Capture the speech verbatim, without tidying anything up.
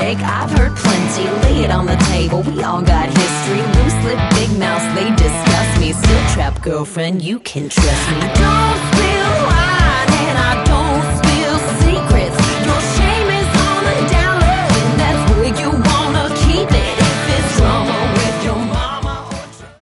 fake, I've heard plenty. Lay it on the table, we all got history. Loose lip, big mouth, they disgust me. Still trap girlfriend, you can trust me. I don't feel like